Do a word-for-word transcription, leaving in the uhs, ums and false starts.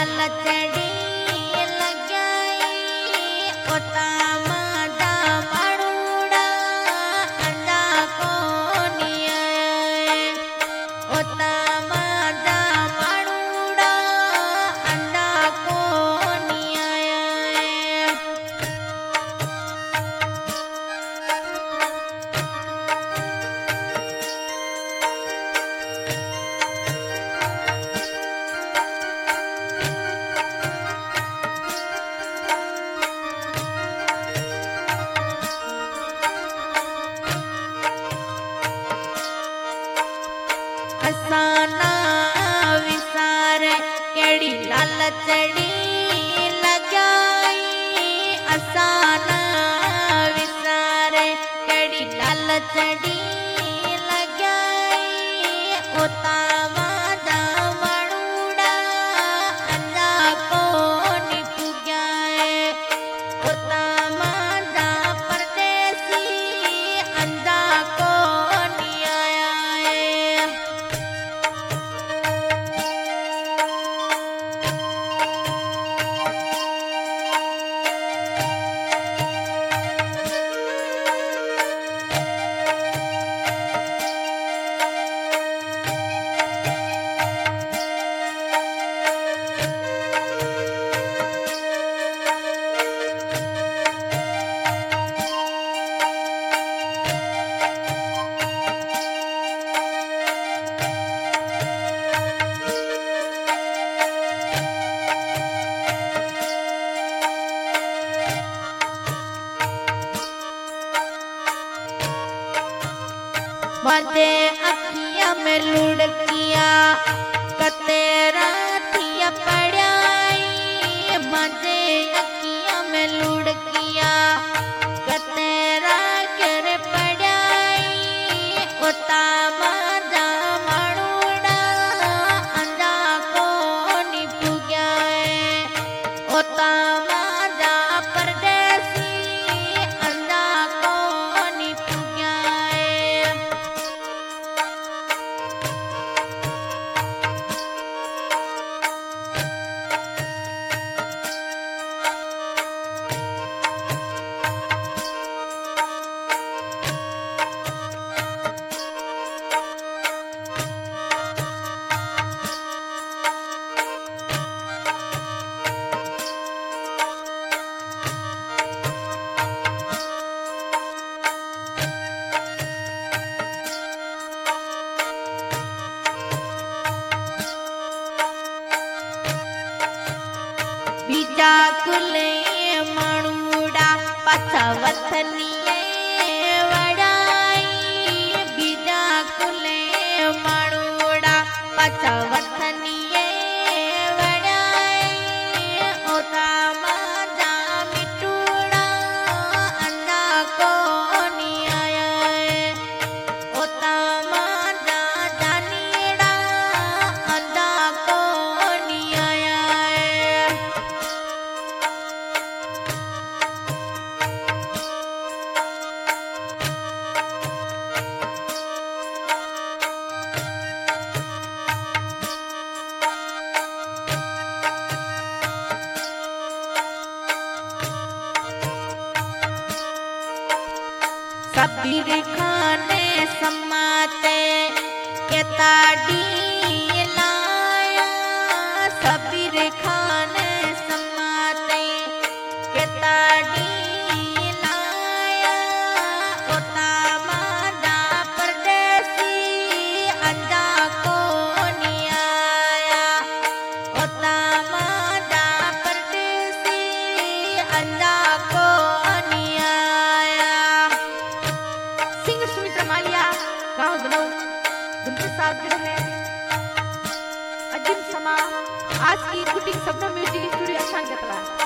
लालचड़ी लगाई ओता मादा मारूड़ा अंडा कोनी आए ओता मादा मारूड़ा अंडा कोनी आए असाना विसार केड़ी लालचड़ी लगाई असाना विसार केड़ी लालचड़ी लगाई ओता मादा मारूड़ा अंडा कोनी पुग्याए ओता मादा परदेसी अंडा कोनी आया मजे अखियां में लुढ़किया कतेरा थिया पड़ाई मजे अखियां में लुढ़किया कतेरा कर पड़ाई ओता मादा मारूड़ा अंडा कोनी पुग्याए ओता मादा परदेसी अंडा कोनी पुग्याए बीजा कुले माणूड़ा पाछा वतनीए वड़ाई बीजा कुले माणूड़ा पाछा वतनीए वड़ाई ओता मादा मिटूड़ा अंडा कोनी आया ओता मादा जानीड़ा अंडा कोनी आया सबीर खाने समाते के ताड़ी लाया सबीर खाने समाते के ताड़ी लाया ओता मादा परदेसी अंडा कोनी आया ओता मादा परदेसी अंडा कोनी आया गाँव दलों उनके साथ रहे अजिम समा आज की कुटिंग सपना म्यूजिक स्टूडियो अच्छा